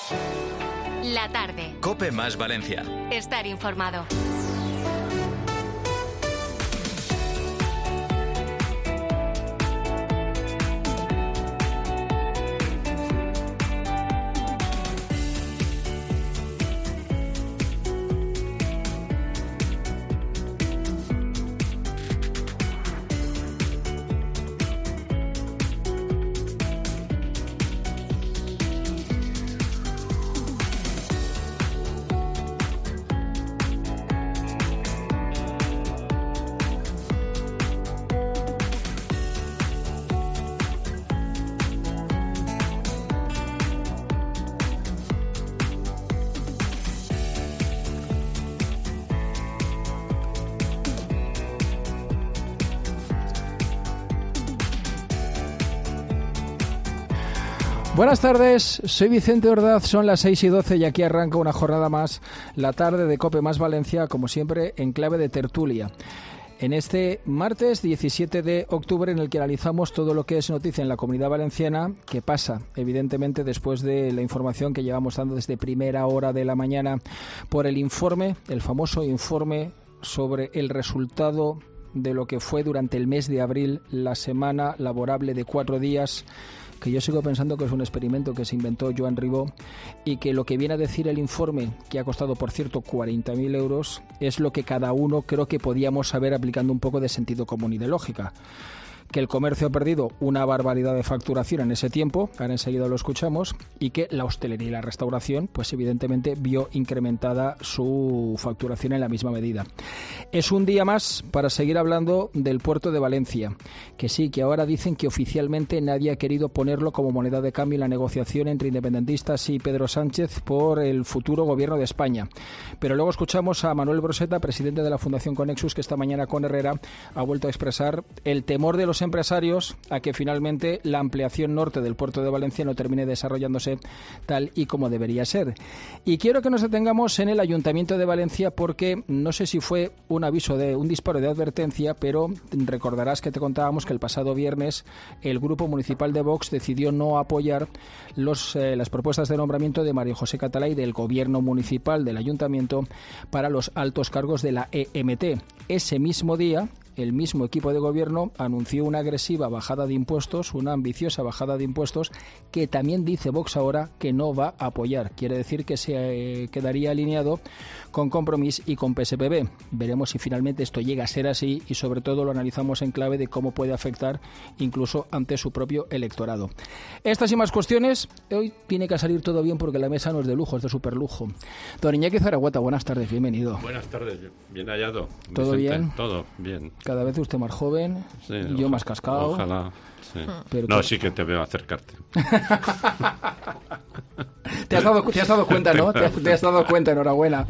La tarde. COPE más Valencia. Estar informado. Buenas tardes, soy Vicente Ordaz, son las 6:12 y aquí arranca una jornada más, la tarde de COPE más Valencia, como siempre, en clave de tertulia. En este martes 17 de octubre, en el que analizamos todo lo que es noticia en la Comunidad Valenciana, que pasa, evidentemente, después de la información que llevamos dando desde primera hora de la mañana por el informe, el famoso informe sobre el resultado de lo que fue durante el mes de abril la semana laborable de 4 días, que yo sigo pensando que es un experimento que se inventó Joan Ribó y que lo que viene a decir el informe, que ha costado, por cierto, 40.000 euros, es lo que cada uno creo que podíamos saber aplicando un poco de sentido común y de lógica. Que el comercio ha perdido una barbaridad de facturación en ese tiempo, ahora enseguida lo escuchamos, y que la hostelería y la restauración, pues evidentemente vio incrementada su facturación en la misma medida. Es un día más para seguir hablando del puerto de Valencia, que sí, que ahora dicen que oficialmente nadie ha querido ponerlo como moneda de cambio en la negociación entre independentistas y Pedro Sánchez por el futuro gobierno de España. Pero luego escuchamos a Manuel Broseta, presidente de la Fundación Conexus, que esta mañana con Herrera ha vuelto a expresar el temor de los empresarios a que finalmente la ampliación norte del puerto de Valencia no termine desarrollándose tal y como debería ser. Y quiero que nos detengamos en el Ayuntamiento de Valencia porque no sé si fue un disparo de advertencia, pero recordarás que te contábamos que el pasado viernes el Grupo Municipal de Vox decidió no apoyar las propuestas de nombramiento de María José Catalá y del Gobierno Municipal del Ayuntamiento para los altos cargos de la EMT. Ese mismo día, el mismo equipo de gobierno anunció una agresiva bajada de impuestos, una ambiciosa bajada de impuestos, que también dice Vox ahora que no va a apoyar. Quiere decir que se quedaría alineado con Compromís y con PSPB. Veremos si finalmente esto llega a ser así y sobre todo lo analizamos en clave de cómo puede afectar incluso ante su propio electorado. Estas y más cuestiones, hoy tiene que salir todo bien porque la mesa no es de lujo, es de superlujo. Don Iñaki Zaragoza, buenas tardes, bienvenido. Buenas tardes, bien hallado. ¿Todo Vicente, bien? Todo bien. Cada vez usted más joven, Sí, y yo más cascado. Ojalá, sí. Pero no, sí que te veo acercarte. Te has dado cuenta, ¿no? Te has dado cuenta, enhorabuena.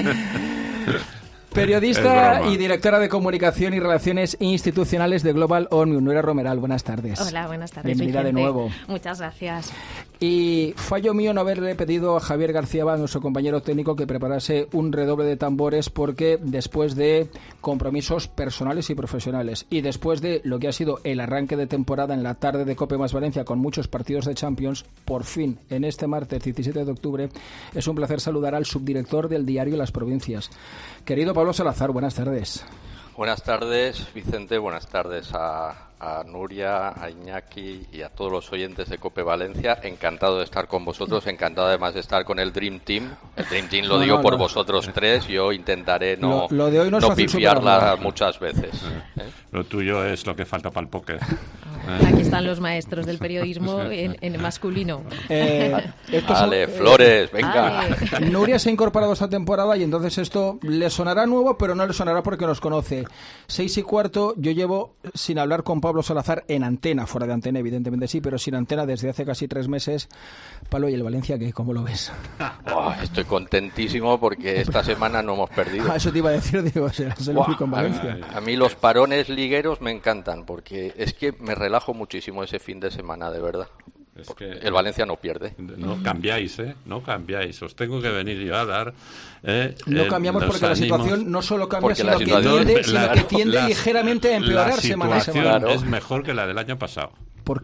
Periodista y directora de Comunicación y Relaciones Institucionales de Global Omnium, Nuria Romeral, buenas tardes. Hola, buenas tardes, bienvenida Vicente. de nuevo. Muchas gracias. Y fallo mío no haberle pedido a Javier García Abad, nuestro compañero técnico, que preparase un redoble de tambores porque después de compromisos personales y profesionales y después de lo que ha sido el arranque de temporada en la tarde de COPE más Valencia con muchos partidos de Champions, por fin, en este martes 17 de octubre, es un placer saludar al subdirector del diario Las Provincias. Querido Pablo Salazar, buenas tardes. Buenas tardes, Vicente. Buenas tardes a Nuria, a Iñaki y a todos los oyentes de COPE Valencia. Encantado de estar con vosotros, encantado además de estar con el Dream Team. El Dream Team lo digo por vosotros tres, yo intentaré no pifiarla muchas veces. Lo tuyo es lo que falta para el póker. Aquí están los maestros del periodismo en masculino. Vale, Flores, venga. Ale. Nuria se ha incorporado esta temporada y entonces esto le sonará nuevo, pero no le sonará porque nos conoce. 6:15, yo llevo sin hablar con Pablo Salazar en antena, fuera de antena evidentemente sí, pero sin antena desde hace casi 3 meses. Pablo, ¿y el Valencia qué? ¿Cómo lo ves? Estoy contentísimo porque esta semana no hemos perdido. Eso te iba a decir, digo, serás el único en Valencia. A mí los parones ligueros me encantan porque es que me relajo muchísimo ese fin de semana, de verdad. Es que el Valencia no pierde. No cambiáis, no cambiáis. Os tengo que venir yo a dar. No cambiamos porque la situación no solo cambia, sino que tiende ligeramente a empeorar semana a semana. La situación es mejor que la del año pasado. ¿Por qué?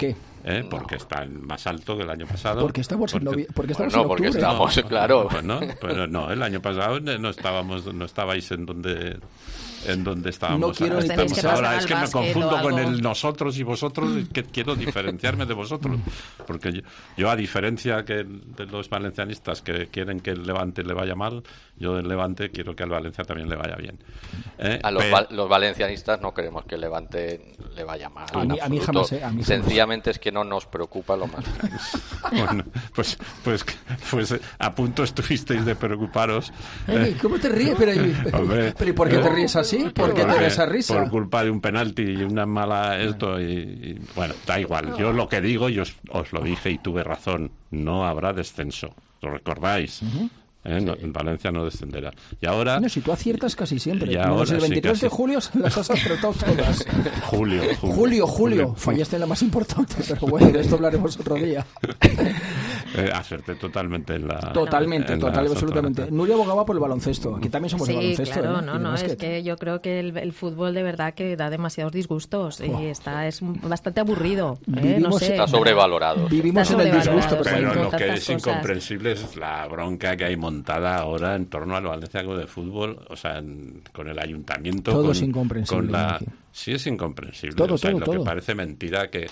porque está más alto que el año pasado. Porque estamos en octubre. Porque estamos, claro. Bueno, pero no, el año pasado no estabais en donde estábamos. No quiero ni estamos pensar. ahora. Es que me confundo con algo. el nosotros y vosotros, que quiero diferenciarme de vosotros. Porque yo a diferencia que de los valencianistas que quieren que el Levante le vaya mal, yo del Levante quiero que al Valencia también le vaya bien. Los valencianistas no queremos que el Levante le vaya mal. A mí jamás. Sencillamente es que no nos preocupa lo más. Bueno, pues a punto estuvisteis de preocuparos. ¿Cómo te ríes? Hombre, ¿Pero ¿y por qué te ríes así? ¿Por qué te ríes esa risa? Por culpa de un penalti y una mala bueno, da igual. Yo lo que digo, yo os lo dije y tuve razón. No habrá descenso. ¿Lo recordáis? No, en Valencia no descenderá. Y ahora... No, si tú aciertas casi siempre. Y ahora, el 23 de julio las has acertado todas. Julio. Fallaste en la más importante, pero bueno, de esto hablaremos otro día. Acerté totalmente en la... Totalmente, absolutamente. Nuria abogaba por el baloncesto. Aquí también somos de baloncesto. Claro, es que yo creo que el fútbol de verdad que da demasiados disgustos y es bastante aburrido. No sé. Está sobrevalorado. Vivimos en el disgusto. Pero lo que es incomprensible es la bronca que hay montada ahora en torno al Valencia Club de Fútbol, o sea, con el ayuntamiento. Todo es incomprensible. Sí, es incomprensible. Todo. Que parece mentira que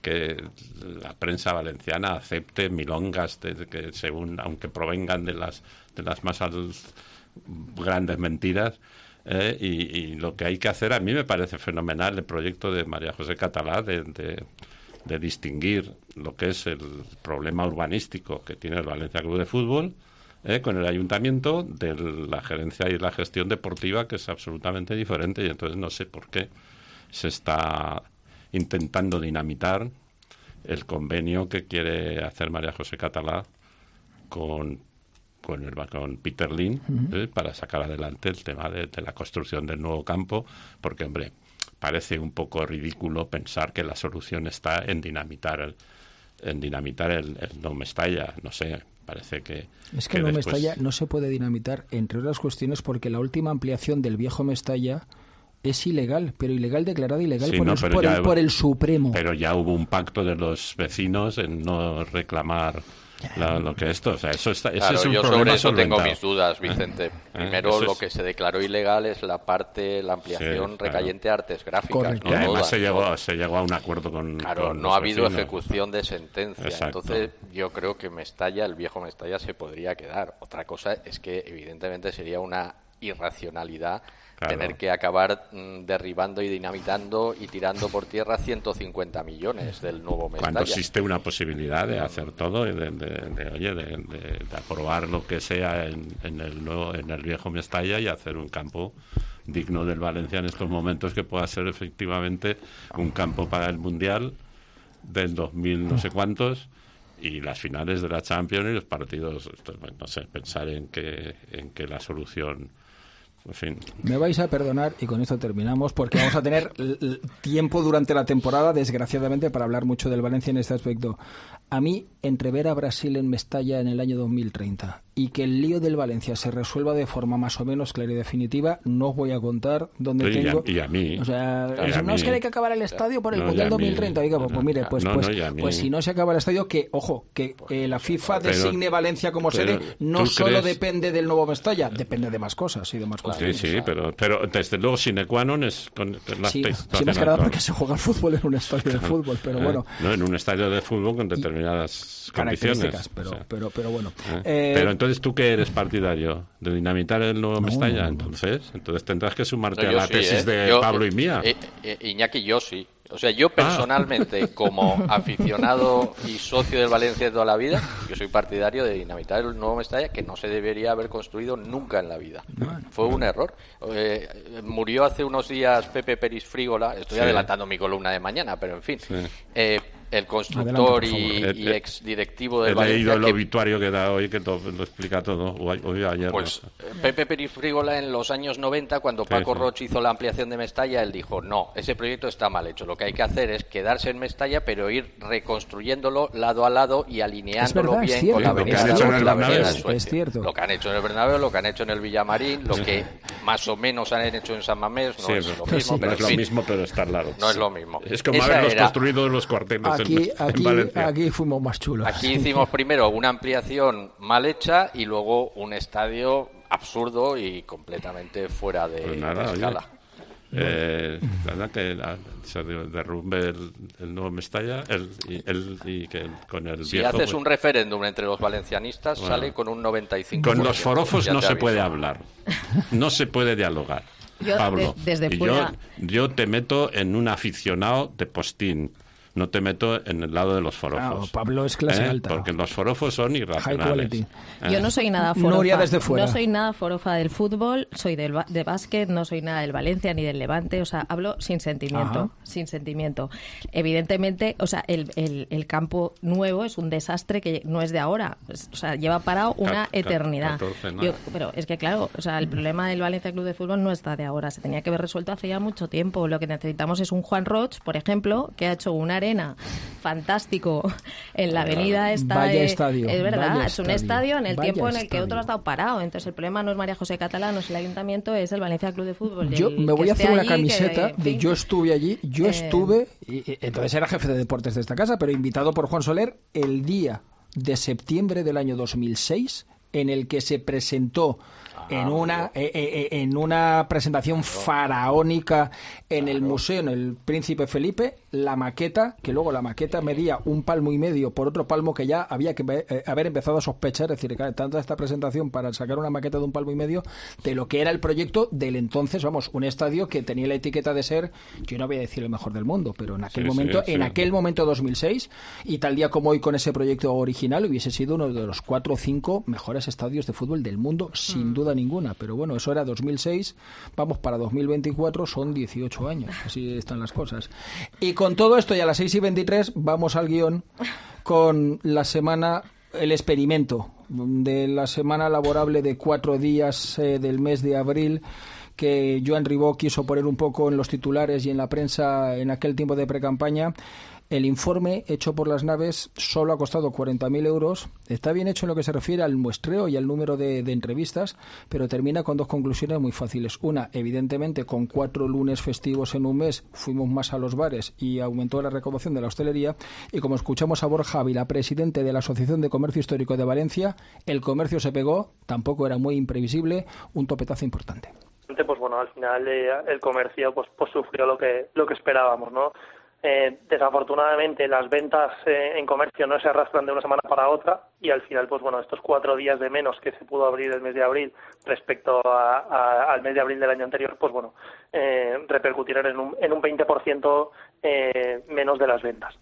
la prensa valenciana acepte milongas que según, aunque provengan de las más grandes mentiras. Y lo que hay que hacer, a mí me parece fenomenal el proyecto de María José Catalá de distinguir lo que es el problema urbanístico que tiene el Valencia Club de Fútbol con el ayuntamiento, de la gerencia y la gestión deportiva, que es absolutamente diferente, y entonces no sé por qué se está intentando dinamitar el convenio que quiere hacer María José Catalá con Peter Lim, para sacar adelante el tema de la construcción del nuevo campo, porque, hombre, parece un poco ridículo pensar que la solución está en dinamitar el No Mestalla. No sé, parece que... Es que el No Mestalla no se puede dinamitar, entre otras cuestiones, porque la última ampliación del viejo Mestalla es ilegal, pero ilegal declarada ilegal por el Supremo. Pero ya hubo un pacto de los vecinos en no reclamar lo que esto, o sea, eso está, claro, ese es un yo problema sobre eso solventado. Tengo mis dudas, Vicente. Primero, lo que se declaró ilegal es la ampliación recayente a artes gráficas. Correcto. Y además se llegó a un acuerdo con no ha habido vecinos. ejecución de sentencia. Exacto. Entonces, yo creo que el viejo Mestalla se podría quedar. Otra cosa es que, evidentemente, sería una irracionalidad tener que acabar derribando y dinamitando y tirando por tierra 150 millones del nuevo Mestalla. Cuando existe una posibilidad de hacer todo, de aprobar lo que sea en el viejo Mestalla y hacer un campo digno del Valencia en estos momentos, que pueda ser efectivamente un campo para el Mundial del 2000 no sé cuántos y las finales de la Champions y los partidos. No sé, pensar en que la solución... En fin. Me vais a perdonar, y con esto terminamos, porque vamos a tener tiempo durante la temporada, desgraciadamente, para hablar mucho del Valencia en este aspecto. A mí, entre ver a Brasil en Mestalla en el año 2030 y que el lío del Valencia se resuelva de forma más o menos clara y definitiva, no os voy a contar dónde tengo... Y a mí. O sea, no es que hay que acabar el estadio por el Mundial 2030. Oiga, pues si no se acaba el estadio, que la FIFA designe Valencia como sede, no solo depende del nuevo Mestalla, depende de más cosas y de más cosas. Sí, pero desde luego sine qua non es... Sí, más que nada porque se juega el fútbol en un estadio de fútbol, pero bueno. No, en un estadio de fútbol con determinadas características, condiciones. Pero bueno. Pero entonces, ¿tú qué eres partidario? ¿De dinamitar el nuevo Mestalla? Entonces tendrás que sumarte a la tesis de Pablo y mía. Iñaki, yo sí. O sea, yo personalmente, como aficionado y socio del Valencia de toda la vida, yo soy partidario de dinamitar el nuevo Mestalla, que no se debería haber construido nunca en la vida. Fue un error. Murió hace unos días Pepe Peris Frígola, estoy adelantando mi columna de mañana, pero en fin. El constructor y ex directivo del Valencia. He leído el obituario que da hoy, que lo explica todo, hoy ayer. Pues Pepe Peris Frígola, en los años 90, cuando Paco Roch hizo la ampliación de Mestalla, él dijo, no, ese proyecto está mal hecho. Lo que hay que hacer es quedarse en Mestalla, pero ir reconstruyéndolo lado a lado y alineándolo con la avenida Es cierto. Lo que han hecho en el Bernabéu, lo que han hecho en el Villamarín, más o menos han hecho en San Mamés, no es lo mismo, pero no es lo mismo, pero está al lado. No es lo mismo. Es como haberlos construido los cuarteles en Valencia. Aquí fuimos más chulos. Aquí hicimos primero una ampliación mal hecha y luego un estadio absurdo y completamente fuera de escala. Nada, que se derrumbe el nuevo Mestalla y que con el si viejo... haces un referéndum entre los valencianistas, sale con un 95%. Con los forofos no se puede hablar, no se puede dialogar. Pablo, desde fuera... yo te meto en un aficionado de Postín, no te meto en el lado de los forofos. Claro, Pablo es clase alta. Porque los forofos son irracionales. Yo no soy nada forofa. Nuria desde fuera. No soy nada forofa del fútbol, soy de básquet, no soy nada del Valencia ni del Levante, o sea, hablo sin sentimiento. Ajá. Sin sentimiento. Evidentemente, o sea, el campo nuevo es un desastre que no es de ahora, o sea, lleva parado una eternidad. 14, pero es que claro, o sea, el problema del Valencia Club de Fútbol no está de ahora, se tenía que haber resuelto hace ya mucho tiempo. Lo que necesitamos es un Juan Roig, por ejemplo, que ha hecho una arena fantástico en la avenida esta. Vaya estadio. Es verdad, vaya es un estadio en el tiempo en el que estadio. otro ha estado parado. Entonces el problema no es María José Catalán, no es el ayuntamiento, es el Valencia Club de Fútbol. Yo me voy a hacer una allí, camiseta en fin, de yo estuve allí, estuve, y entonces era jefe de deportes de esta casa, pero invitado por Juan Soler el día de septiembre del año 2006, en el que se presentó en una presentación faraónica en el museo, en el Príncipe Felipe, la maqueta, que luego la maqueta medía 1,5 palmos por otro palmo que ya había que haber empezado a sospechar, es decir, que tanta esta presentación para sacar una maqueta de 1,5 palmos de lo que era el proyecto del entonces, vamos, un estadio que tenía la etiqueta de ser, yo no voy a decir el mejor del mundo, pero en aquel aquel momento 2006, y tal día como hoy con ese proyecto original hubiese sido uno de los 4 o 5 mejores estadios de fútbol del mundo, sin duda ninguna, pero bueno, eso era 2006, vamos para 2024, son 18 años, así están las cosas. Y con todo esto, y a las 6:23 vamos al guión con la semana, el experimento de la semana laborable de 4 días del mes de abril, que Joan Ribó quiso poner un poco en los titulares y en la prensa en aquel tiempo de precampaña. El informe hecho por las naves solo ha costado 40.000 euros. Está bien hecho en lo que se refiere al muestreo y al número de entrevistas, pero termina con 2 conclusiones muy fáciles. Una, evidentemente, con 4 lunes festivos en un mes fuimos más a los bares y aumentó la recaudación de la hostelería. Y como escuchamos a Borja Ávila, presidente de la Asociación de Comercio Histórico de Valencia, el comercio se pegó, tampoco era muy imprevisible, un topetazo importante. Pues bueno, al final el comercio pues sufrió lo que esperábamos, ¿no? Desafortunadamente las ventas en comercio no se arrastran de una semana para otra y al final pues bueno, estos 4 días de menos que se pudo abrir el mes de abril respecto al mes de abril del año anterior, pues bueno, repercutirán en un 20% menos de las ventas.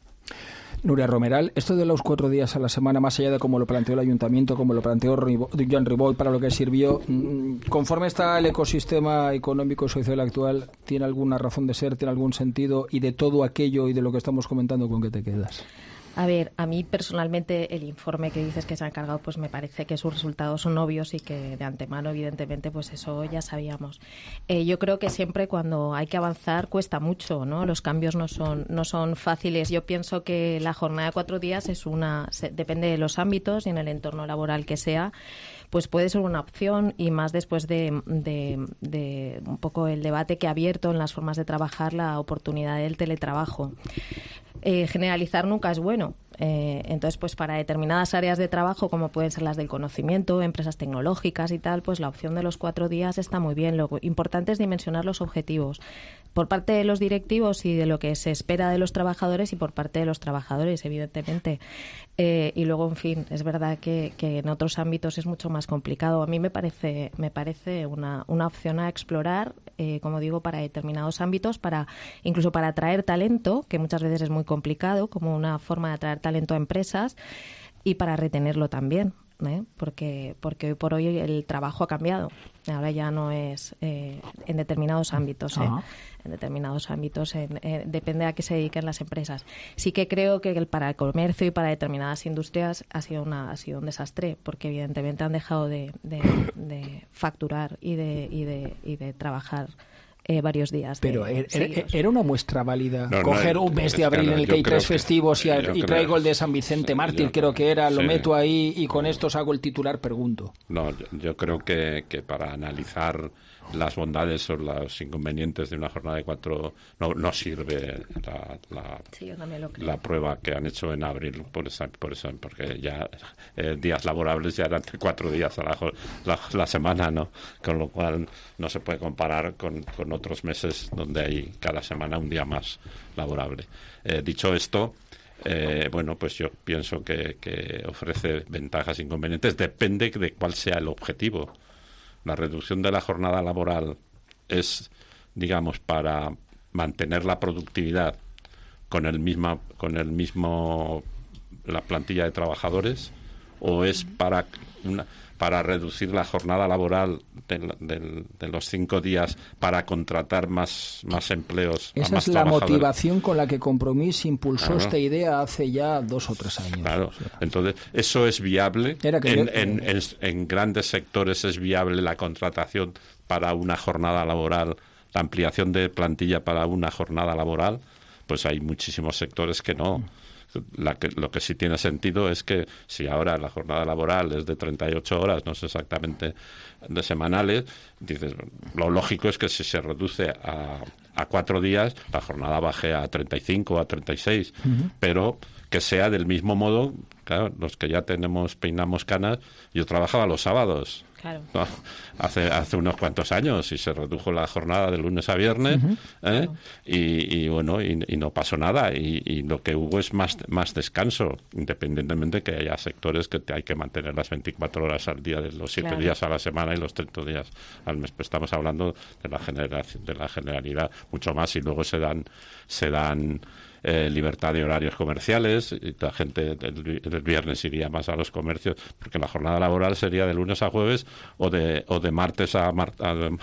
Nuria Romeral, esto de los 4 días a la semana, más allá de cómo lo planteó el ayuntamiento, como lo planteó Joan Ribó, para lo que sirvió, conforme está el ecosistema económico y social actual, ¿tiene alguna razón de ser, tiene algún sentido? Y de todo aquello y de lo que estamos comentando, ¿con qué te quedas? A ver, a mí personalmente el informe que dices que se ha encargado, pues me parece que sus resultados son obvios y que de antemano, evidentemente, pues eso ya sabíamos. Yo creo que siempre cuando hay que avanzar cuesta mucho, ¿no? Los cambios no son fáciles. Yo pienso que la jornada de 4 días depende de los ámbitos y en el entorno laboral que sea, pues puede ser una opción y más después de un poco el debate que ha abierto en las formas de trabajar la oportunidad del teletrabajo. Generalizar nunca es bueno. Entonces, pues para determinadas áreas de trabajo, como pueden ser las del conocimiento, empresas tecnológicas y tal, pues la opción de los 4 días está muy bien. Lo importante es dimensionar los objetivos por parte de los directivos y de lo que se espera de los trabajadores y por parte de los trabajadores, evidentemente. Y luego, en fin, es verdad que en otros ámbitos es mucho más complicado. A mí me parece una opción a explorar, como digo, para determinados ámbitos, incluso para atraer talento, que muchas veces es muy complicado, como una forma de atraer talento a empresas, y para retenerlo también, porque hoy por hoy el trabajo ha cambiado. Ahora ya no es en determinados ámbitos, en determinados ámbitos, depende a qué se dediquen las empresas. Sí que creo que para el comercio y para determinadas industrias ha sido un desastre, porque evidentemente han dejado de facturar y de trabajar varios días. Pero era una muestra válida No, coger un mes de abril en el que hay 3 festivos y traigo el de San Vicente Mártir, creo que era, lo meto ahí y con estos hago el titular, pregunto. No, yo creo que para analizar las bondades o los inconvenientes de una jornada de 4 no sirve la prueba que han hecho en abril por eso, porque ya días laborables ya eran 4 días a la semana, ¿no? Con lo cual no se puede comparar con otros meses donde hay cada semana un día más laborable. Dicho esto, bueno, pues yo pienso que ofrece ventajas e inconvenientes, depende de cuál sea el objetivo. La reducción de la jornada laboral es, digamos, para mantener la productividad con el mismo la plantilla de trabajadores, o es para reducir la jornada laboral de los 5 días para contratar más empleos. Esa es la motivación con la que Compromís impulsó esta idea hace ya 2 o 3 años. Claro, o sea, entonces eso es viable. En grandes sectores es viable la contratación para una jornada laboral, la ampliación de plantilla para una jornada laboral. Pues hay muchísimos sectores que no. Lo que sí tiene sentido es que si ahora la jornada laboral es de 38 horas, no es exactamente de semanales, dices, lo lógico es que si se reduce a 4 días, la jornada baje a 35, a 36, pero que sea del mismo modo. Claro, los que ya peinamos canas, yo trabajaba los sábados. Claro. ¿No? Hace unos cuantos años, y se redujo la jornada de lunes a viernes, claro. y bueno, y no pasó nada, y lo que hubo es más descanso, independientemente que haya sectores que hay que mantener las 24 horas al día, de los 7 claro. días a la semana y los 30 días al mes. Pues estamos hablando de la generalidad mucho más, y luego se dan libertad de horarios comerciales, y la gente el viernes iría más a los comercios, porque la jornada laboral sería de lunes a jueves o de martes a en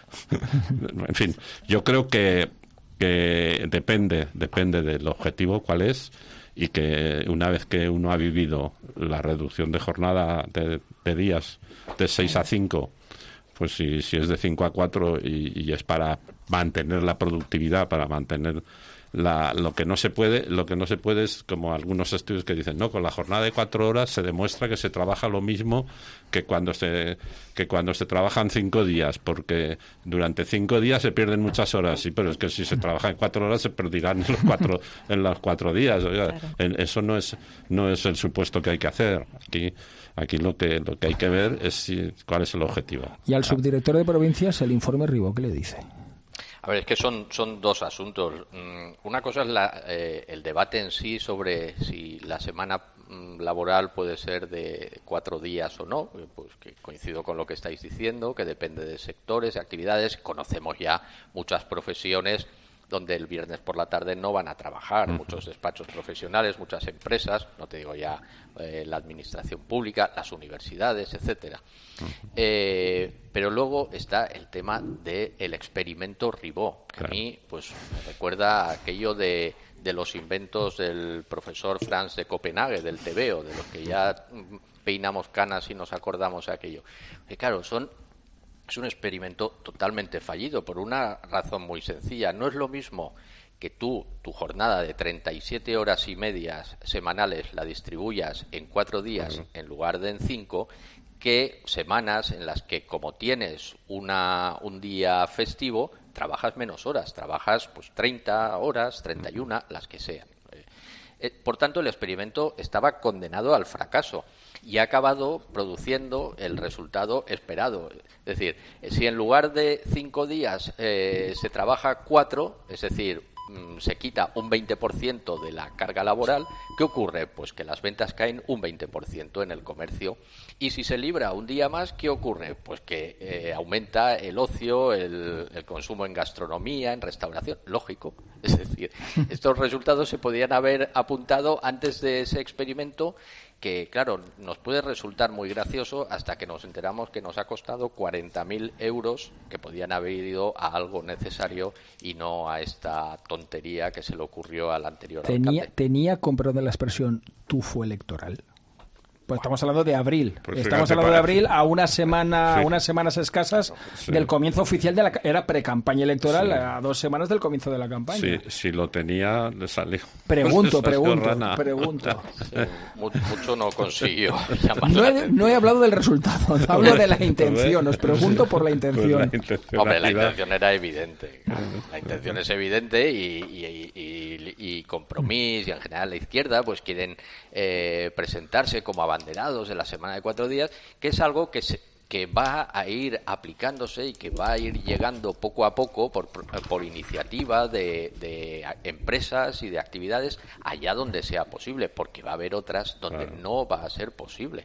fin, yo creo que depende del objetivo cuál es, y que una vez que uno ha vivido la reducción de jornada de días de 6 a 5, pues si es de 5 a 4 y es para mantener la productividad, para mantener lo que no se puede es, como algunos estudios que dicen, no, con la jornada de 4 horas se demuestra que se trabaja lo mismo que cuando se trabajan 5 días, porque durante 5 días se pierden muchas horas. Sí, pero es que si se trabaja en 4 horas se perderán en los 4 días. Oiga, claro. Eso no es el supuesto que hay que hacer. Aquí lo que hay que ver es cuál es el objetivo. Y al subdirector de provincias, el informe Ribó, ¿qué le dice? A ver, es que son 2 asuntos. Una cosa es el debate en sí sobre si la semana laboral puede ser de 4 días o no, pues que coincido con lo que estáis diciendo, que depende de sectores, de actividades. Conocemos ya muchas profesiones donde el viernes por la tarde no van a trabajar, muchos despachos profesionales, muchas empresas, no te digo ya la administración pública, las universidades, etcétera. Pero luego está el tema del experimento Ribó, que claro. A mí pues me recuerda aquello de los inventos del profesor Franz de Copenhague, del TVO, de los que ya peinamos canas y nos acordamos de aquello. Que claro, es un experimento totalmente fallido por una razón muy sencilla. No es lo mismo que tu jornada de 37 horas y medias semanales la distribuyas en 4 días en lugar de en 5, que semanas en las que, como tienes un día festivo, trabajas menos horas, trabajas pues 30 horas, 31, las que sean. Por tanto, el experimento estaba condenado al fracaso y ha acabado produciendo el resultado esperado. Es decir, si en lugar de 5 días se trabaja 4, es decir, se quita un 20% de la carga laboral, ¿qué ocurre? Pues que las ventas caen un 20% en el comercio. Y si se libra un día más, ¿qué ocurre? Pues que aumenta el ocio, el consumo en gastronomía, en restauración. Lógico. Es decir, estos resultados se podían haber apuntado antes de ese experimento, que, claro, nos puede resultar muy gracioso hasta que nos enteramos que nos ha costado 40.000 euros que podían haber ido a algo necesario y no a esta tontería que se le ocurrió al anterior alcalde. Tenía, con perdón de la expresión, tufo electoral. Pues estamos hablando de abril. Pues estamos fíjate, hablando de abril a unas semanas escasas Sí. del comienzo oficial de era pre-campaña electoral, Sí. a 2 semanas del comienzo de la campaña. Sí, si lo tenía, le salió. Pregunto. Sí, mucho no consiguió llamar la atención. No he hablado del resultado, hablo de la intención. Os pregunto por la intención. Hombre, la intención era evidente. Claro. La intención es evidente y Compromís y en general la izquierda pues quieren presentarse como abanderados en la semana de 4 días, que es algo que va a ir aplicándose y que va a ir llegando poco a poco por iniciativa de empresas y de actividades allá donde sea posible, porque va a haber otras donde no va a ser posible.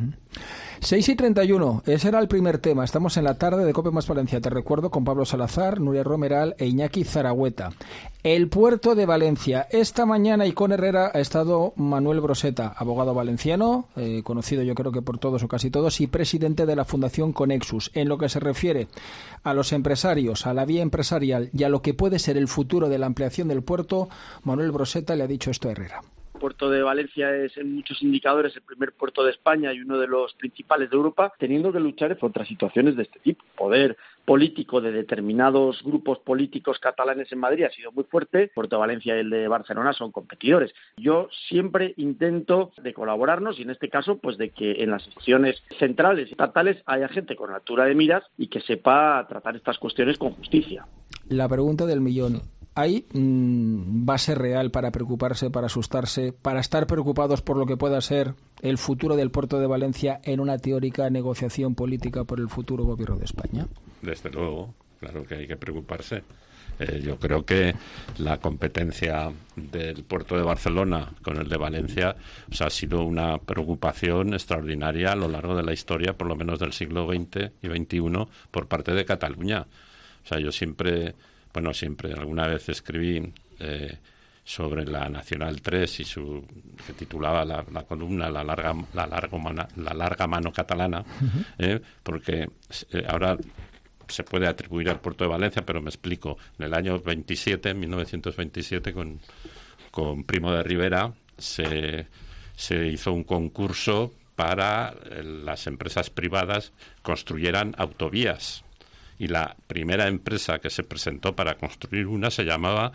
6:31, ese era el primer tema. Estamos en la tarde de COPE Más Valencia. Te recuerdo con Pablo Salazar, Nuria Romeral e Iñaki Zaragüeta. El puerto de Valencia. Esta mañana y con Herrera ha estado Manuel Broseta, abogado valenciano, conocido yo creo que por todos o casi todos, y presidente de la Fundación Conexus. En lo que se refiere a los empresarios, a la vía empresarial y a lo que puede ser el futuro de la ampliación del puerto, Manuel Broseta le ha dicho esto a Herrera. El puerto de Valencia es en muchos indicadores el primer puerto de España y uno de los principales de Europa, teniendo que luchar contra situaciones de este tipo. Poder político de determinados grupos políticos catalanes en Madrid ha sido muy fuerte. El puerto de Valencia y el de Barcelona son competidores. Yo siempre intento de colaborarnos y en este caso pues de que en las instituciones centrales y estatales haya gente con altura de miras y que sepa tratar estas cuestiones con justicia. La pregunta del millón. ¿Hay base real para preocuparse, para asustarse, para estar preocupados por lo que pueda ser el futuro del puerto de Valencia en una teórica negociación política por el futuro gobierno de España? Desde luego, claro que hay que preocuparse. Yo creo que la competencia del puerto de Barcelona con el de Valencia ha sido una preocupación extraordinaria a lo largo de la historia, por lo menos del siglo XX y XXI, por parte de Cataluña. O sea, yo siempre, alguna vez escribí sobre la Nacional 3 y que titulaba la columna la larga mano catalana, porque ahora se puede atribuir al puerto de Valencia, pero me explico. En el año 1927, con Primo de Rivera, se hizo un concurso para las empresas privadas construyeran autovías. Y la primera empresa que se presentó para construir una se llamaba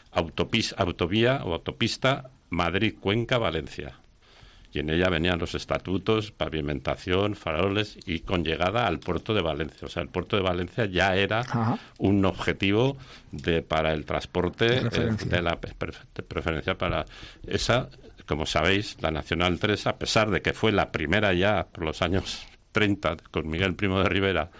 Autovía o Autopista Madrid-Cuenca-Valencia. Y en ella venían los estatutos, pavimentación, faroles y con llegada al puerto de Valencia. O sea, el puerto de Valencia ya era un objetivo para el transporte de preferencia para esa. Como sabéis, la Nacional 3, a pesar de que fue la primera ya por los años 30 con Miguel Primo de Rivera,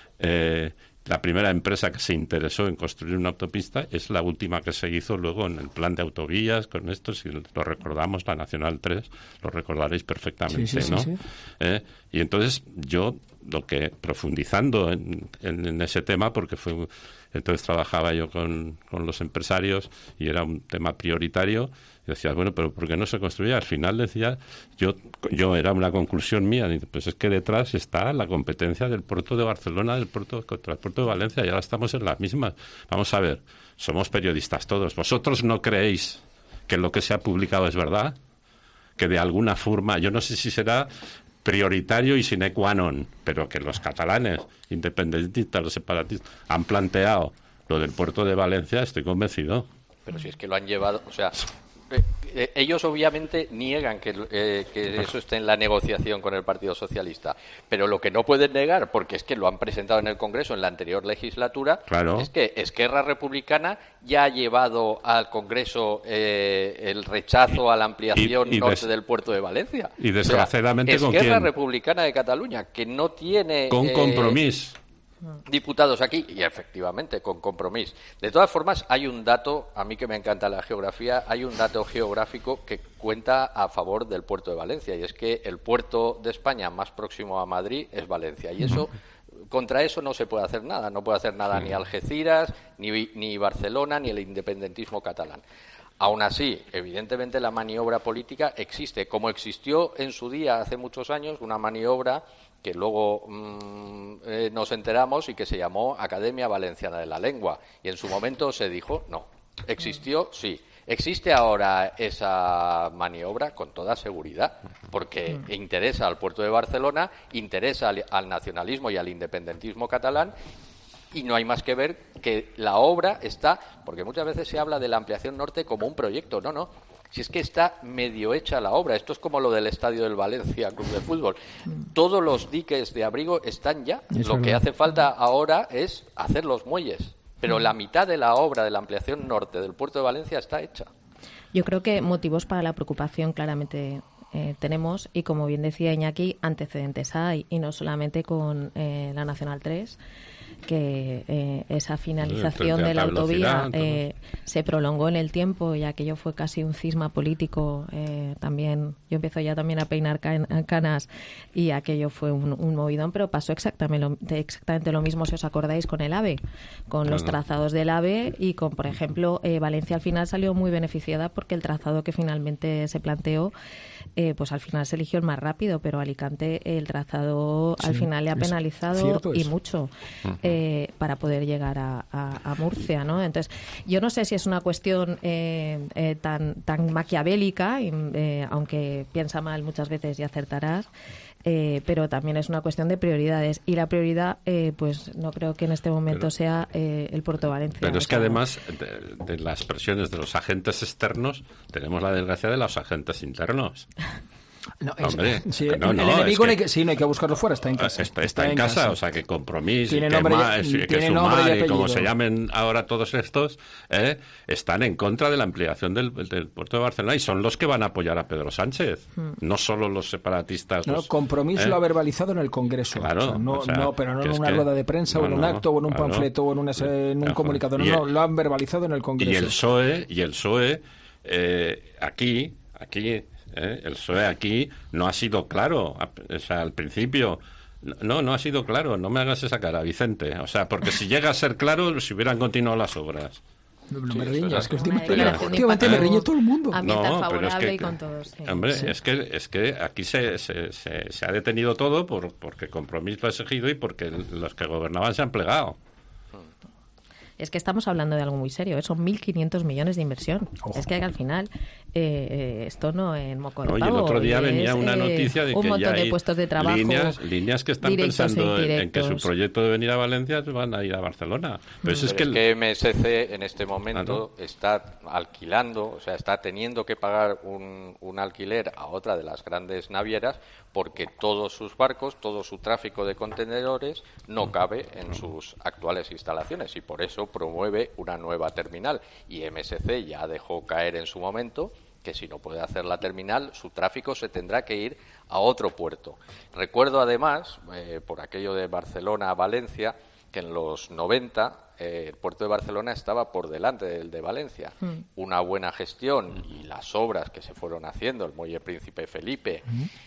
la primera empresa que se interesó en construir una autopista, es la última que se hizo luego en el plan de autovías. Con esto, si lo recordamos, la Nacional 3, lo recordaréis perfectamente, sí, ¿no? Sí. Y entonces yo, profundizando en ese tema, porque entonces trabajaba yo con los empresarios y era un tema prioritario, y decía, bueno, pero ¿por qué no se construía? Al final decía, yo era una conclusión mía, pues es que detrás está la competencia del puerto de Barcelona contra el puerto de Valencia, y ahora estamos en las mismas. Vamos a ver, somos periodistas todos. ¿Vosotros no creéis que lo que se ha publicado es verdad? Que de alguna forma, yo no sé si será prioritario y sine qua non, pero que los catalanes, independentistas, los separatistas, han planteado lo del puerto de Valencia, estoy convencido. Pero si es que lo han llevado, o sea, ellos obviamente niegan que eso esté en la negociación con el Partido Socialista, pero lo que no pueden negar, porque es que lo han presentado en el Congreso en la anterior legislatura, claro, es que Esquerra Republicana ya ha llevado al Congreso el rechazo a la ampliación norte del puerto de Valencia. Y desgraciadamente, ¿con quién? Esquerra Republicana de Cataluña, que no tiene con Compromís diputados aquí, y efectivamente con Compromís. De todas formas, hay un dato, a mí que me encanta la geografía, hay un dato geográfico que cuenta a favor del puerto de Valencia, y es que el puerto de España más próximo a Madrid es Valencia, y eso, contra eso no se puede hacer nada, no puede hacer nada ni Algeciras, ni Barcelona, ni el independentismo catalán. Aún así, evidentemente la maniobra política existe, como existió en su día, hace muchos años, una maniobra que luego nos enteramos y que se llamó Academia Valenciana de la Lengua. Y en su momento se dijo, no, ¿Existió? Sí. ¿Existe ahora esa maniobra? Con toda seguridad, porque interesa al puerto de Barcelona, interesa al nacionalismo y al independentismo catalán, y no hay más que ver que la obra está, porque muchas veces se habla de la ampliación norte como un proyecto, no, si es que está medio hecha la obra. Esto es como lo del estadio del Valencia Club de Fútbol. Todos los diques de abrigo están ya. Lo que hace falta ahora es hacer los muelles. Pero la mitad de la obra de la ampliación norte del puerto de Valencia está hecha. Yo creo que motivos para la preocupación claramente tenemos, y como bien decía Iñaki, antecedentes hay, y no solamente con la Nacional 3, que esa finalización de la autovía se prolongó en el tiempo, y aquello fue casi un cisma político. También yo empiezo ya también a peinar canas, y aquello fue un movidón, pero pasó exactamente lo mismo, si os acordáis, con el AVE, con los trazados del AVE, y con, por ejemplo, Valencia al final salió muy beneficiada porque el trazado que finalmente se planteó, pues al final se eligió el más rápido, pero Alicante el trazado al final le ha penalizado y mucho para poder llegar a Murcia, ¿no? Entonces, yo no sé si es una cuestión tan maquiavélica, aunque piensa mal muchas veces y acertarás, pero también es una cuestión de prioridades, y la prioridad pues no creo que en este momento sea el Puerto de Valencia. Pero es que además de las presiones de los agentes externos tenemos la desgracia de los agentes internos. No, hombre, sí, no, el enemigo es que, no hay que buscarlo fuera, está en casa. Está en casa, o sea, que Compromís, tiene y nombre, que Sumar, y como se llamen ahora todos estos, están en contra de la ampliación del puerto de Barcelona, y son los que van a apoyar a Pedro Sánchez, no solo los separatistas. No, Compromís lo ha verbalizado en el Congreso. Claro, pero no en una rueda de prensa, o en un acto, o en un panfleto, o en un comunicado. No, lo han verbalizado en el Congreso. Y el PSOE aquí el PSOE aquí no ha sido claro, o sea, al principio no ha sido claro. No me hagas esa cara, Vicente, o sea, porque si llega a ser claro, si hubieran continuado las obras. No me riñas, que últimamente me riñe todo el mundo. Favorable, pero es que, y con todos. Sí. Hombre, sí. es que aquí se ha detenido todo porque Compromís lo ha exigido y porque los que gobernaban se han plegado. Es que estamos hablando de algo muy serio, son 1.500 millones de inversión. Ojo. Es que al final esto no es moco de pavo. Y el otro día venía una noticia de que un montón ya hay de puestos de trabajo, líneas que están pensando en que su proyecto de venir a Valencia van a ir a Barcelona. Pero es que MSC en este momento está alquilando, o sea, está teniendo que pagar un alquiler a otra de las grandes navieras porque todos sus barcos, todo su tráfico de contenedores no cabe en sus actuales instalaciones, y por eso promueve una nueva terminal. Y MSC ya dejó caer en su momento que si no puede hacer la terminal, su tráfico se tendrá que ir a otro puerto. Recuerdo además, por aquello de Barcelona a Valencia, que en los 90 el puerto de Barcelona estaba por delante del de Valencia. Una buena gestión y las obras que se fueron haciendo, el muelle Príncipe Felipe,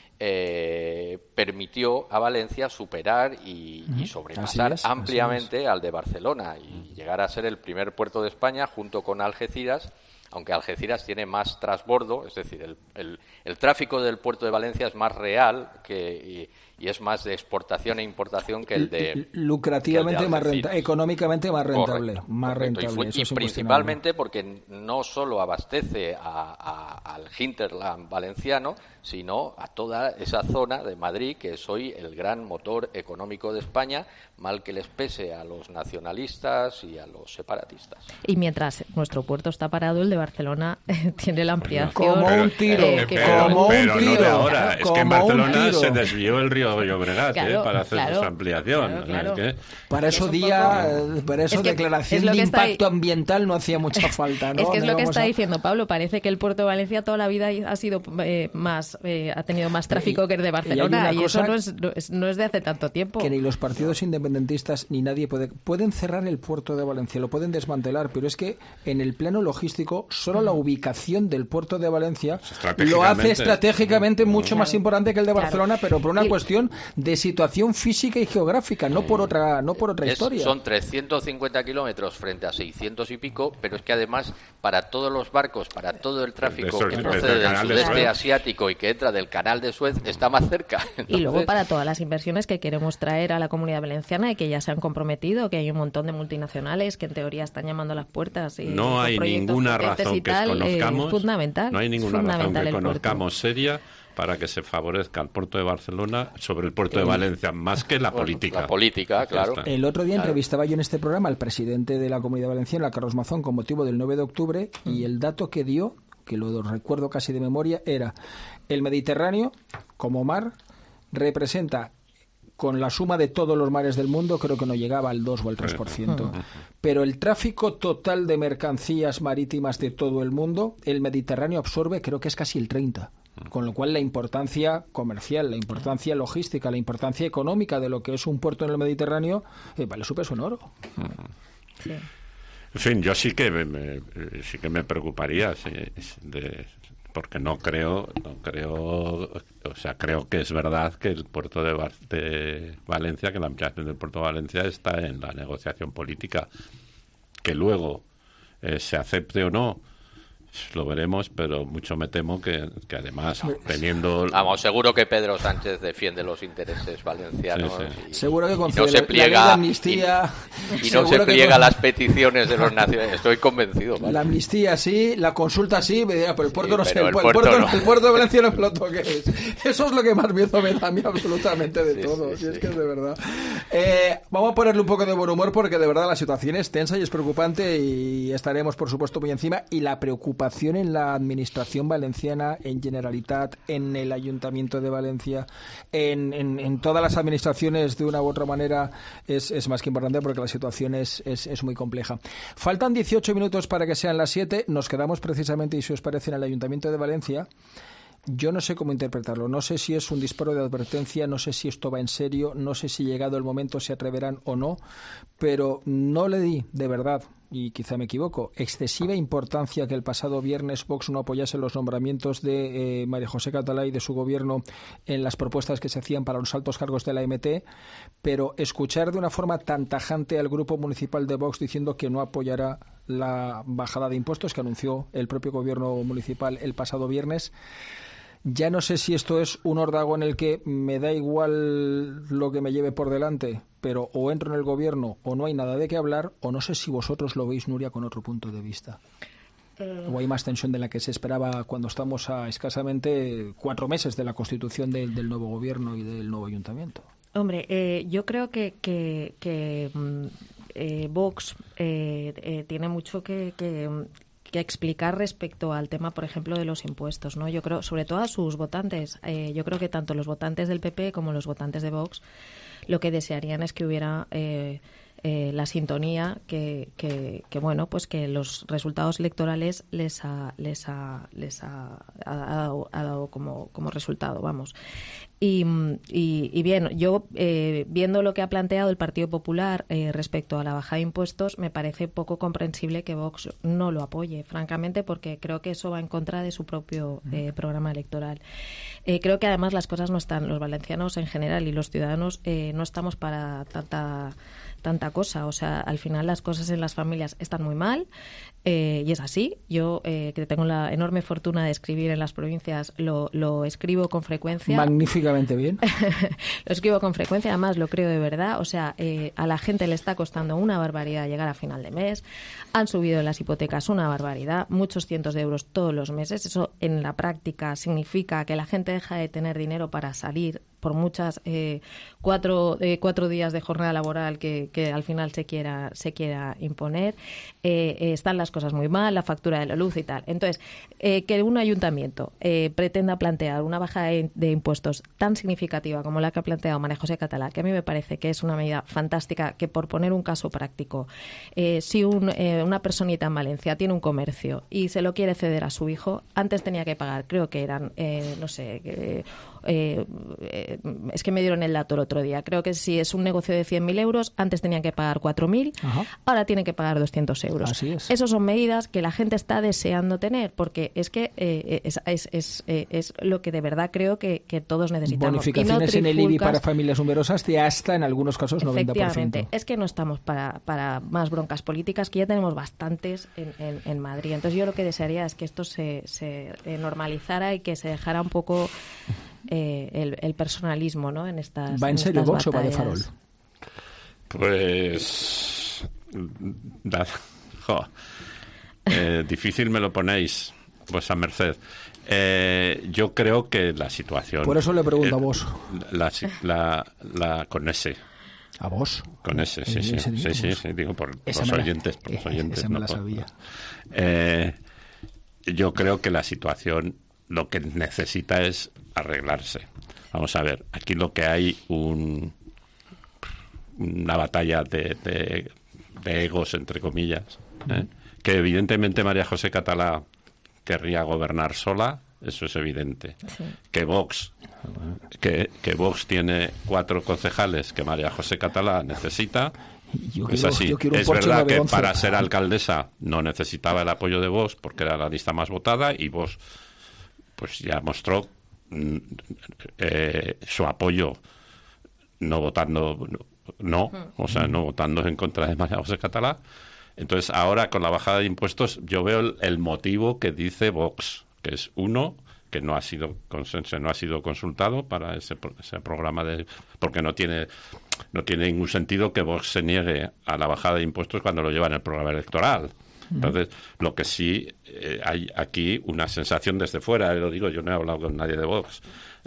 permitió a Valencia superar y sobrepasar ampliamente al de Barcelona y llegar a ser el primer puerto de España junto con Algeciras, aunque Algeciras tiene más transbordo, es decir, el tráfico del puerto de Valencia es más real y es más de exportación e importación que el de lucrativamente más rentable, económicamente más rentable, y principalmente porque no solo abastece al hinterland valenciano, sino a toda esa zona de Madrid, que es hoy el gran motor económico de España, mal que les pese a los nacionalistas y a los separatistas. Y mientras nuestro puerto está parado, el de Barcelona tiene la ampliación. Como un tiro. Pero no de ahora. Es que en Barcelona se desvió el río Llobregat para hacer su ampliación. Claro. Para eso declaración de impacto ambiental no hacía mucha falta, ¿no? Es que es lo que está diciendo Pablo. Parece que el puerto de Valencia toda la vida ha sido ha tenido más tráfico que el de Barcelona, y eso no es de hace tanto tiempo. Que ni los partidos independentistas ni nadie pueden cerrar el puerto de Valencia, lo pueden desmantelar, pero es que en el plano logístico solo la ubicación del puerto de Valencia lo hace estratégicamente mucho más importante que el de Barcelona, pero por una cuestión cuestión de situación física y geográfica, no por otra historia. Son 350 kilómetros frente a 600 y pico, pero es que además para todos los barcos, para todo el tráfico que procede del sudeste asiático y que entra del canal de Suez, está más cerca. Entonces, y luego para todas las inversiones que queremos traer a la Comunidad Valenciana y que ya se han comprometido, que hay un montón de multinacionales que en teoría están llamando a las puertas. Y no hay ninguna razón que conozcamos. Fundamental. No hay ninguna razón que conozcamos seria para que se favorezca al puerto de Barcelona sobre el puerto de Valencia, más que la política. La política, claro. El otro día entrevistaba yo en este programa al presidente de la Comunidad Valenciana, Carlos Mazón, con motivo del 9 de octubre, y el dato que dio, que lo recuerdo casi de memoria, era el Mediterráneo, como mar, representa, con la suma de todos los mares del mundo, creo que no llegaba al 2 o al 3%. Pero el tráfico total de mercancías marítimas de todo el mundo, el Mediterráneo absorbe, creo que es casi el 30%. Con lo cual la importancia comercial, la importancia logística, la importancia económica de lo que es un puerto en el Mediterráneo, vale su peso en oro. Sí. En fin, yo sí que me preocuparía, porque no creo, o sea, creo que es verdad que el puerto de Valencia, que la ampliación del puerto de Valencia está en la negociación política. Que luego se acepte o no, lo veremos, pero mucho me temo que además teniendo... Vamos, seguro que Pedro Sánchez defiende los intereses valencianos. Sí. Seguro que no se pliega la amnistía, y no se pliega a las peticiones de los nacionales. Estoy convencido. ¿Vale? La amnistía sí, la consulta sí, pero el puerto no sé, el puerto de Valencia no me lo toques. Eso es lo que más miedo me da a mí absolutamente de todo. Es que es de verdad. Vamos a ponerle un poco de buen humor porque de verdad la situación es tensa y es preocupante y estaremos por supuesto muy encima, y la preocupación en la administración valenciana, en Generalitat, en el Ayuntamiento de Valencia, en todas las administraciones de una u otra manera es más que importante porque la situación es muy compleja. Faltan 18 minutos para que sean las 7. Nos quedamos precisamente, y si os parece, en el Ayuntamiento de Valencia. Yo no sé cómo interpretarlo, no sé si es un disparo de advertencia, no sé si esto va en serio, no sé si llegado el momento se atreverán o no, pero no le di, de verdad, y quizá me equivoco, excesiva importancia que el pasado viernes Vox no apoyase los nombramientos de María José Catalá y de su gobierno en las propuestas que se hacían para los altos cargos de la AMT, pero escuchar de una forma tan tajante al grupo municipal de Vox diciendo que no apoyará la bajada de impuestos que anunció el propio gobierno municipal el pasado viernes. Ya no sé si esto es un órdago en el que me da igual lo que me lleve por delante, pero o entro en el gobierno o no hay nada de qué hablar, o no sé si vosotros lo veis, Nuria, con otro punto de vista. ¿O hay más tensión de la que se esperaba cuando estamos a escasamente 4 meses de la constitución del nuevo gobierno y del nuevo ayuntamiento? Hombre, yo creo que Vox tiene mucho que explicar respecto al tema, por ejemplo, de los impuestos, ¿no? Yo creo, sobre todo a sus votantes, yo creo que tanto los votantes del PP como los votantes de Vox lo que desearían es que hubiera la sintonía que bueno, pues que los resultados electorales les ha dado como resultado, vamos. Y bien, yo viendo lo que ha planteado el Partido Popular respecto a la bajada de impuestos, me parece poco comprensible que Vox no lo apoye, francamente, porque creo que eso va en contra de su propio programa electoral. Creo que además las cosas no están, los valencianos en general y los ciudadanos no estamos para tanta cosa. O sea, al final las cosas en las familias están muy mal y es así. Yo, que tengo la enorme fortuna de escribir en las provincias, lo escribo con frecuencia. Magníficamente bien. Lo escribo con frecuencia, además lo creo de verdad. O sea, a la gente le está costando una barbaridad llegar a final de mes. Han subido las hipotecas una barbaridad, muchos cientos de euros todos los meses. Eso en la práctica significa que la gente deja de tener dinero para salir por muchas 4 días de jornada laboral que al final se quiera imponer. Están las cosas muy mal, la factura de la luz y tal. Entonces, que un ayuntamiento pretenda plantear una bajada de impuestos tan significativa como la que ha planteado María José Catalá, que a mí me parece que es una medida fantástica, que por poner un caso práctico, si una personita en Valencia tiene un comercio y se lo quiere ceder a su hijo, antes tenía que pagar, creo que eran, es que me dieron el dato el otro día, creo que si es un negocio de 100.000 euros, antes tenían que pagar 4.000, ahora tienen que pagar 200 euros. Así es. Esas son medidas que la gente está deseando tener, porque es que es lo que de verdad creo que todos necesitamos. Bonificaciones en el IBI para familias numerosas de hasta, en algunos casos, 90%. Efectivamente, es que no estamos para más broncas políticas, que ya tenemos bastantes en Madrid. Entonces yo lo que desearía es que esto se normalizara y que se dejara un poco el personalismo, ¿no? En estas ¿Va en serio Vox o va de farol? Pues difícil me lo ponéis, vuestra merced. Yo creo que la situación... Por eso le pregunto a vos. Con ese. ¿A vos? Con ese, sí, digo por los oyentes. Esa me la sabía. Yo creo que la situación lo que necesita es arreglarse. Vamos a ver, aquí lo que hay una batalla de egos, entre comillas, que evidentemente María José Catalá querría gobernar sola, eso es evidente. Sí. Que Vox tiene 4 concejales que María José Catalá necesita, es así. Es verdad que para ser alcaldesa no necesitaba el apoyo de Vox porque era la lista más votada, y Vox pues ya mostró su apoyo no votando en contra de María José Catalá. Entonces ahora con la bajada de impuestos yo veo el motivo que dice Vox, que es uno, que no ha sido consultado para ese programa porque no tiene ningún sentido que Vox se niegue a la bajada de impuestos cuando lo lleva en el programa electoral. Entonces, lo que sí hay aquí una sensación desde fuera, lo digo, yo no he hablado con nadie de Vox,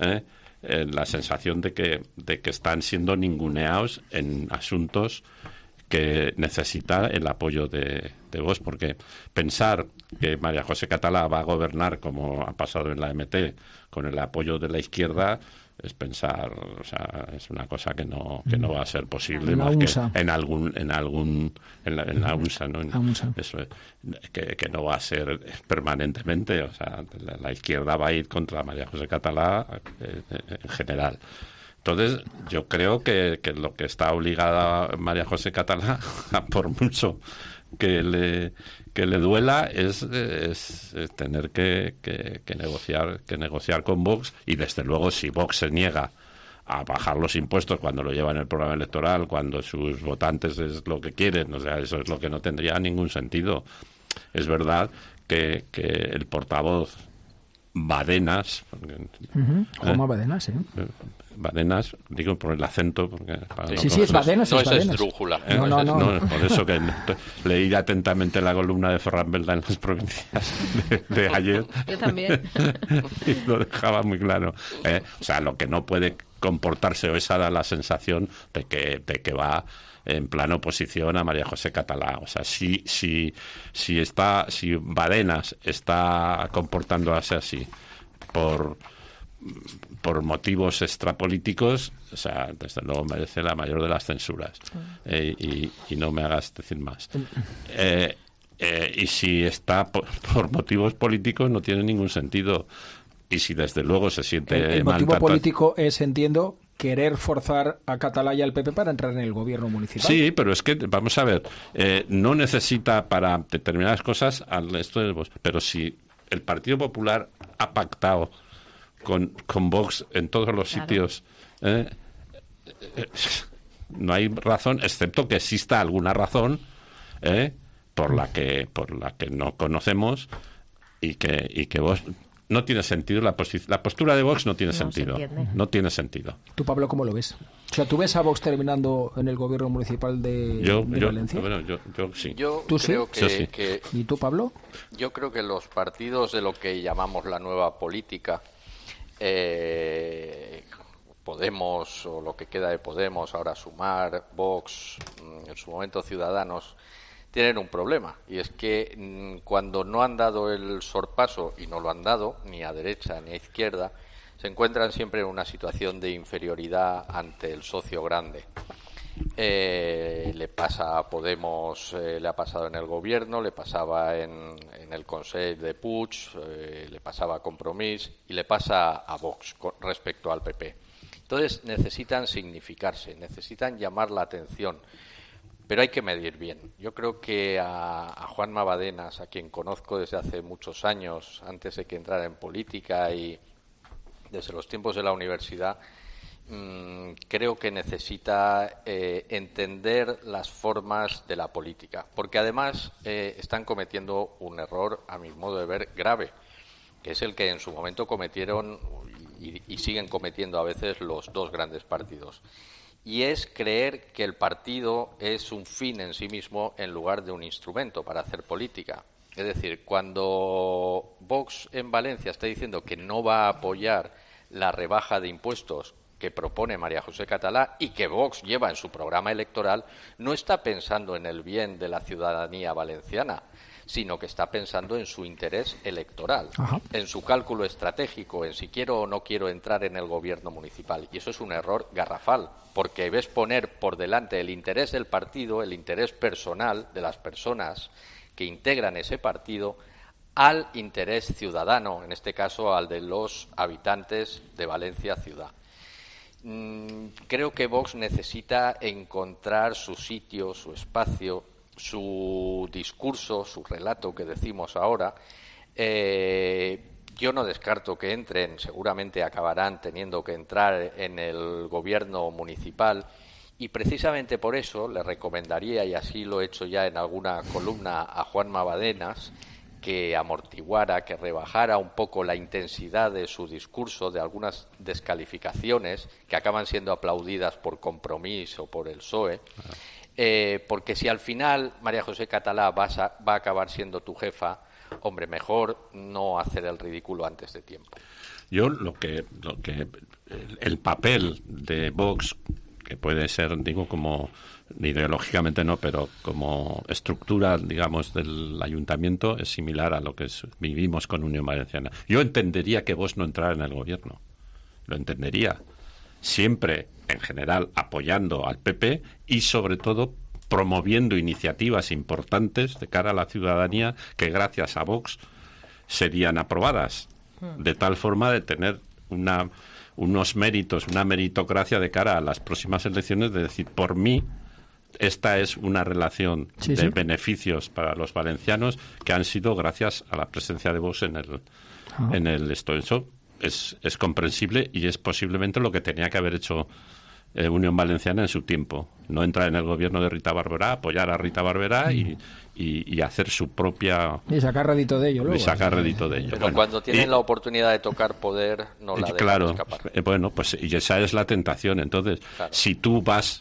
la sensación de que están siendo ninguneados en asuntos que necesita el apoyo de Vox, porque pensar que María José Catalá va a gobernar como ha pasado en la MT con el apoyo de la izquierda es pensar, o sea, es una cosa que no va a ser posible más que en la UNSA, ¿no? Eso, que no va a ser permanentemente, o sea, la izquierda va a ir contra María José Catalá en general. Entonces, yo creo que lo que está obligada María José Catalá, por mucho que le duela, es tener que negociar con Vox, y desde luego si Vox se niega a bajar los impuestos cuando lo lleva en el programa electoral, cuando sus votantes es lo que quieren, o sea, eso es lo que no tendría ningún sentido. Es verdad que el portavoz Badenas, Badenas, Badenas, digo por el acento, porque es Badenas, no es esdrújula. No, por eso que leí atentamente la columna de Ferran Belda en las provincias de ayer. Yo también. Y lo dejaba muy claro. O sea, lo que no puede comportarse, o esa da la sensación de que va en plano oposición a María José Catalá. O sea, si Badenas está comportándose así por motivos extrapolíticos, o sea, desde luego merece la mayor de las censuras. Y no me hagas decir más. Y si está por motivos políticos, no tiene ningún sentido. Y si desde luego se siente el motivo político es, entiendo, querer forzar a Catalá y al PP para entrar en el gobierno municipal. Sí, pero es que, vamos a ver, no necesita para determinadas cosas al resto de Vox. Pero si el Partido Popular ha pactado con Vox en todos los sitios, no hay razón, excepto que exista alguna razón por la que no conocemos y que Vox... No tiene sentido, la postura de Vox no tiene sentido. No tiene sentido. ¿Tú, Pablo, cómo lo ves? O sea, ¿tú ves a Vox terminando en el gobierno municipal de Valencia? Bueno, yo sí. ¿Tú creo sí? Que... ¿Y tú, Pablo? Yo creo que los partidos de lo que llamamos la nueva política, Podemos, o lo que queda de Podemos, ahora Sumar, Vox, en su momento Ciudadanos, tienen un problema, y es que cuando no han dado el sorpaso, y no lo han dado ni a derecha ni a izquierda, se encuentran siempre en una situación de inferioridad ante el socio grande. Le pasa a Podemos, le ha pasado en el gobierno, le pasaba en el Consell de Puig, le pasaba a Compromís y le pasa a Vox respecto al PP. Entonces necesitan significarse, necesitan llamar la atención, pero hay que medir bien. Yo creo que a Juanma Badenas, a quien conozco desde hace muchos años, antes de que entrara en política y desde los tiempos de la universidad, creo que necesita entender las formas de la política, porque además están cometiendo un error, a mi modo de ver, grave, que es el que en su momento cometieron y siguen cometiendo a veces los dos grandes partidos, y es creer que el partido es un fin en sí mismo en lugar de un instrumento para hacer política. Es decir, cuando Vox en Valencia está diciendo que no va a apoyar la rebaja de impuestos que propone María José Catalá y que Vox lleva en su programa electoral, no está pensando en el bien de la ciudadanía valenciana, sino que está pensando en su interés electoral, en su cálculo estratégico, en si quiero o no quiero entrar en el gobierno municipal. Y eso es un error garrafal, porque ves poner por delante el interés del partido, el interés personal de las personas que integran ese partido, al interés ciudadano, en este caso al de los habitantes de Valencia ciudad. Creo que Vox necesita encontrar su sitio, su espacio, su discurso, su relato que decimos ahora. Yo no descarto que entren, seguramente acabarán teniendo que entrar en el gobierno municipal, y precisamente por eso le recomendaría, y así lo he hecho ya en alguna columna, a Juanma Badenas, que amortiguara, que rebajara un poco la intensidad de su discurso, de algunas descalificaciones que acaban siendo aplaudidas por Compromís o por el PSOE, porque si al final María José Catalá va a acabar siendo tu jefa, hombre, mejor no hacer el ridículo antes de tiempo. Yo el papel de Vox, que puede ser, digo, como ideológicamente no, pero como estructura, digamos, del ayuntamiento, es similar a lo que vivimos con Unión Valenciana. Yo entendería que Vox no entrara en el gobierno, lo entendería, siempre, en general, apoyando al PP y, sobre todo, promoviendo iniciativas importantes de cara a la ciudadanía que, gracias a Vox, serían aprobadas, de tal forma de tener unos méritos, una meritocracia de cara a las próximas elecciones, de decir, por mí, esta es una relación de beneficios para los valencianos que han sido gracias a la presencia de Vox en el esto. Eso es comprensible y es posiblemente lo que tenía que haber hecho Unión Valenciana en su tiempo. No entrar en el gobierno de Rita Barberá, apoyar a Rita Barberá y hacer su propia... Y sacar rédito de ello luego. Y sacar rédito de ello. Pero cuando tienen la oportunidad de tocar poder, no la dejan escapar. Bueno, pues y esa es la tentación. Entonces, si tú vas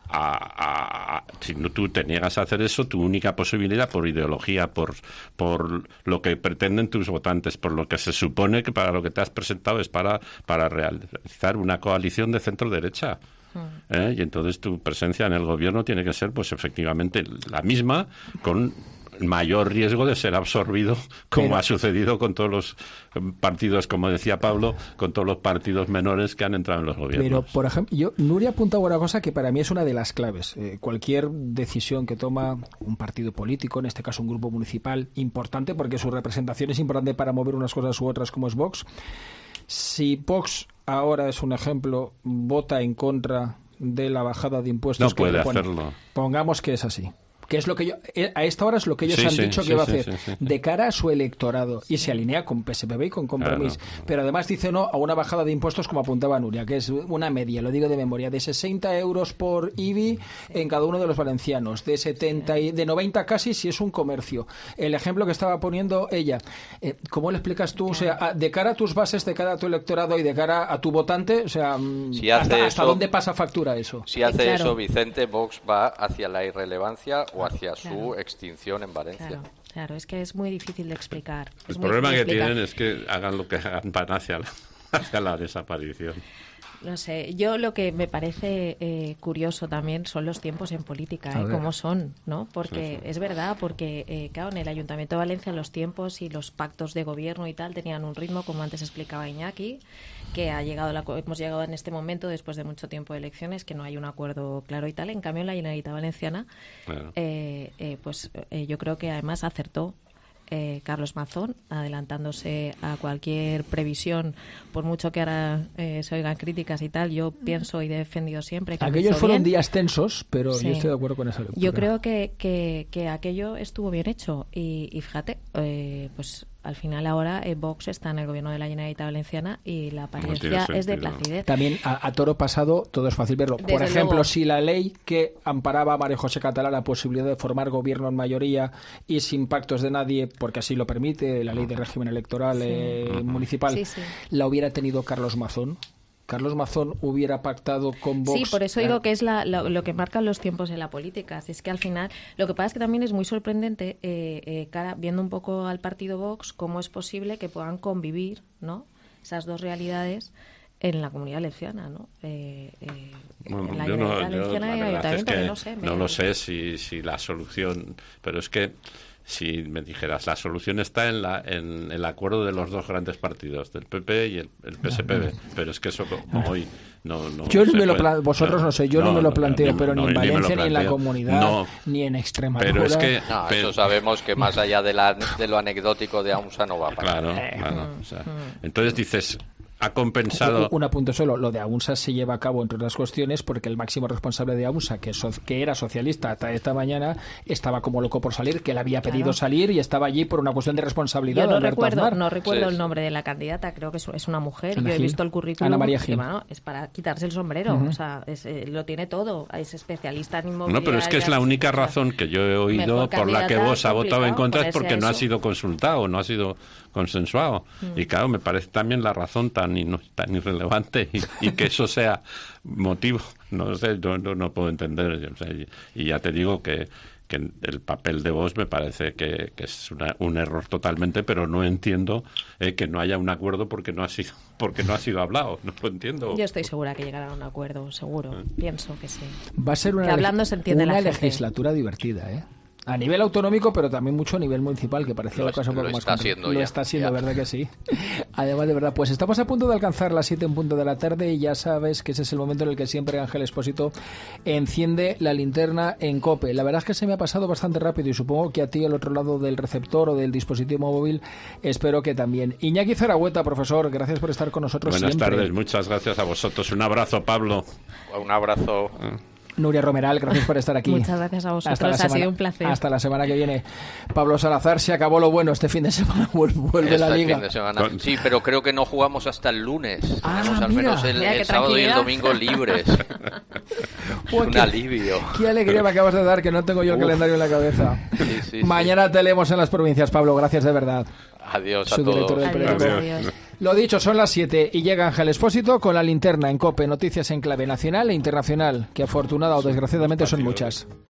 si tú te niegas a hacer eso, tu única posibilidad, por ideología, por lo que pretenden tus votantes, por lo que se supone que para lo que te has presentado es para realizar una coalición de centro-derecha. Y entonces tu presencia en el gobierno tiene que ser, pues efectivamente, la misma, con mayor riesgo de ser absorbido, como ha sucedido con todos los partidos, como decía Pablo, con todos los partidos menores que han entrado en los gobiernos. Pero, por ejemplo, Nuria apuntaba una cosa que para mí es una de las claves. Cualquier decisión que toma un partido político, en este caso un grupo municipal, importante, porque su representación es importante para mover unas cosas u otras, como es Vox. Si Vox, ahora es un ejemplo, vota en contra de la bajada de impuestos... No puede hacerlo. Pongamos que es así. Que es lo que a esta hora es lo que ellos han dicho que va a hacer de cara a su electorado, y se alinea con PSPB y con Compromís. Claro. Pero además dice no a una bajada de impuestos, como apuntaba Nuria, que es una media, lo digo de memoria, de 60 euros por IBI en cada uno de los valencianos, de 70 y de 90 casi si es un comercio. El ejemplo que estaba poniendo ella, ¿cómo le explicas tú? O sea, de cara a tus bases, de cara a tu electorado y de cara a tu votante, o sea, si ¿hasta dónde pasa factura eso? Si hace eso, Vicente, Vox va hacia la irrelevancia o hacia su extinción en Valencia. Claro, es que es muy difícil de explicar. El problema que tienen es que hagan lo que hagan, van hacia la desaparición. No sé, yo lo que me parece curioso también son los tiempos en política, cómo son, ¿no? Porque es verdad, porque claro, en el Ayuntamiento de Valencia los tiempos y los pactos de gobierno y tal tenían un ritmo, como antes explicaba Iñaki, que hemos llegado en este momento, después de mucho tiempo de elecciones, que no hay un acuerdo claro y tal. En cambio, en la Generalitat Valenciana, bueno. Yo creo que además acertó Carlos Mazón, adelantándose a cualquier previsión, por mucho que ahora se oigan críticas y tal. Yo pienso y he defendido siempre que aquellos fueron días tensos, pero sí. Yo estoy de acuerdo con esa lectura. Yo creo que aquello estuvo bien hecho y fíjate, pues al final ahora Vox está en el gobierno de la Generalitat Valenciana y la apariencia es de placidez. También a toro pasado todo es fácil verlo. Por ejemplo, si la ley que amparaba a María José Catalá la posibilidad de formar gobierno en mayoría y sin pactos de nadie, porque así lo permite la ley de régimen electoral municipal, la hubiera tenido Carlos Mazón. Carlos Mazón hubiera pactado con Vox. Sí, por eso digo que es lo que marcan los tiempos en la política. Así es que al final, lo que pasa es que también es muy sorprendente, viendo un poco al partido Vox, cómo es posible que puedan convivir, ¿no?, esas dos realidades en la Comunidad Valenciana, ¿no? La verdad es que no lo sé si la solución, pero es que si me dijeras, la solución está en el acuerdo de los dos grandes partidos, del PP y el PSPB, pero es que eso hoy no yo no me lo planteo, vosotros no sé, yo no me lo planteo, pero ni en Valencia, ni en la Comunidad, ni en Extremadura. Pero es que eso sabemos que más allá de lo anecdótico de AUNSA no va a pasar. Claro. O sea, entonces dices, ha compensado. Un apunte solo, lo de AUNSA se lleva a cabo, entre otras cuestiones, porque el máximo responsable de AUNSA, que era socialista hasta esta mañana, estaba como loco por salir, que le había pedido salir y estaba allí por una cuestión de responsabilidad. Yo no recuerdo el nombre de la candidata, creo que es una mujer. Yo he visto el currículum. Ana María Gil. Es para quitarse el sombrero, o sea, lo tiene todo, es especialista en inmobiliaria. No, pero es que es la única razón que yo he oído por la que vos ha votado en contra, es porque no ha sido consultado, no ha sido consensuado. Y claro, me parece también la razón tan irrelevante y que eso sea motivo, no sé, no puedo entender. Y ya te digo que el papel de Vox me parece que es un error totalmente, pero no entiendo que no haya un acuerdo porque no ha sido hablado. No lo entiendo. Yo estoy segura que llegará a un acuerdo, seguro. Pienso que sí. Va a ser una legislatura divertida, ¿eh? A nivel autonómico, pero también mucho a nivel municipal, que parecía la cosa un poco más complicada. Lo está siendo, ¿verdad que sí? Además, de verdad, pues estamos a punto de alcanzar las 7 en punto de la tarde y ya sabes que ese es el momento en el que siempre Ángel Expósito enciende la linterna en COPE. La verdad es que se me ha pasado bastante rápido y supongo que a ti al otro lado del receptor o del dispositivo móvil espero que también. Iñaki Zaragüeta, profesor, gracias por estar con nosotros siempre. Buenas tardes, muchas gracias a vosotros. Un abrazo, Pablo. Un abrazo. Nuria Romeral, gracias por estar aquí. Muchas gracias a vosotros, ha sido un placer. Hasta la semana que viene. Pablo Salazar, se acabó lo bueno, este fin de semana vuelve la Liga. Fin de semana. Sí, pero creo que no jugamos hasta el lunes. Tenemos al menos el sábado y el domingo libres. Un alivio. Qué alegría me acabas de dar, que no tengo yo el calendario en la cabeza. Sí, mañana te leemos en las provincias, Pablo, gracias de verdad. Adiós a todos. Adiós. Lo dicho, son las 7 y llega Ángel Expósito con la linterna en COPE, noticias en clave nacional e internacional, que afortunada o desgraciadamente son muchas.